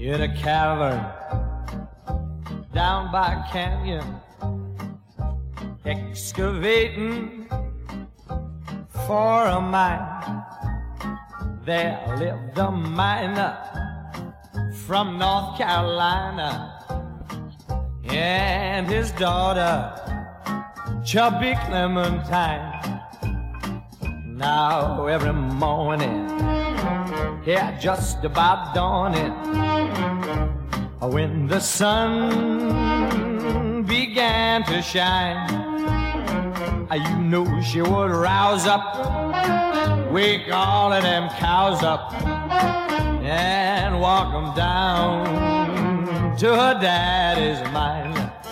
in a cavern down by a canyon, excavating for a mine. There lived a miner from North Carolina and his daughter, Chubby Clementine. Now every morning, yeah, just about dawning, when the sun began to shine, you know she would rouse up, wake all of them cows up, and walk them down to her daddy's mine.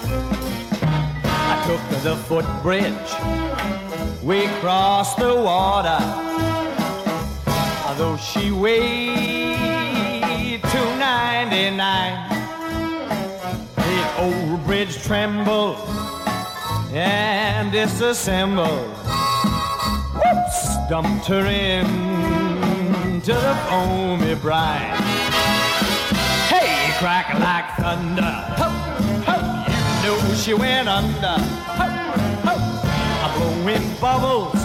I took the footbridge, we crossed the water, though she weighed 299. The old bridge trembled and disassembled. Whoops! Dumped her into the foamy brine. Hey, crack like thunder. Ho, ho, you know she went under. Ho, ho, blowing bubbles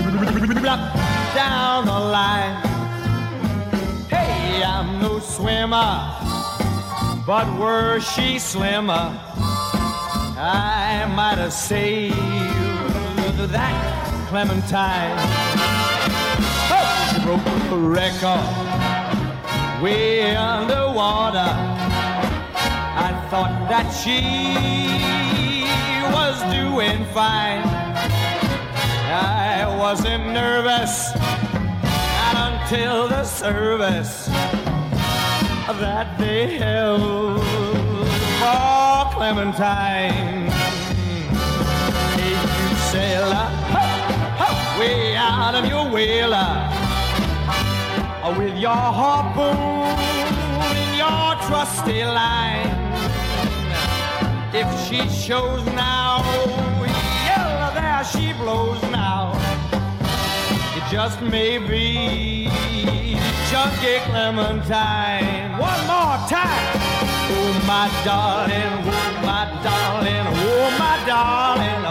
down the line. Hey, I'm no swimmer, but were she slimmer, I might have saved that Clementine. Oh, she broke a record way underwater. I thought that she was doing fine. I wasn't nervous, not until the service that they held for Clementine. Hey, you sailor, ho, ho, way out of your whaler, with your harpoon in your trusty line. If she shows now, yeah, there she blows now. It just may be Chunky Clementine. One more time. Oh, my darling, oh, my darling, oh, my darling,